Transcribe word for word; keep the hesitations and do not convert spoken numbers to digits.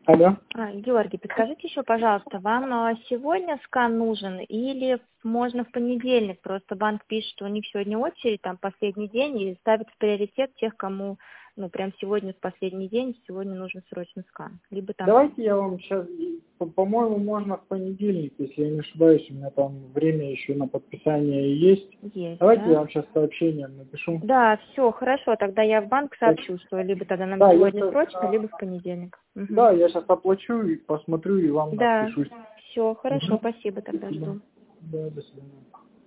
Алло. А, Георгий, подскажите еще, пожалуйста, вам а, сегодня скан нужен или можно в понедельник? Просто банк пишет, что у них сегодня очередь, там последний день, и ставит в приоритет тех, кому, ну, прям сегодня в последний день, сегодня нужен срочный скан. Либо там... Давайте я вам сейчас, по-моему, можно в понедельник, если я не ошибаюсь, у меня там время еще на подписание есть. Есть, Давайте да? я вам сейчас сообщением напишу. Да, все, хорошо, тогда я в банк Так, сообщу, что либо тогда нам да, я сегодня сейчас, срочно, либо в понедельник. Мгм. да, я сейчас оплачу и посмотрю и вам Да, напишу. все, хорошо, Мгм. спасибо, тогда Спасибо. жду. Да, до свидания.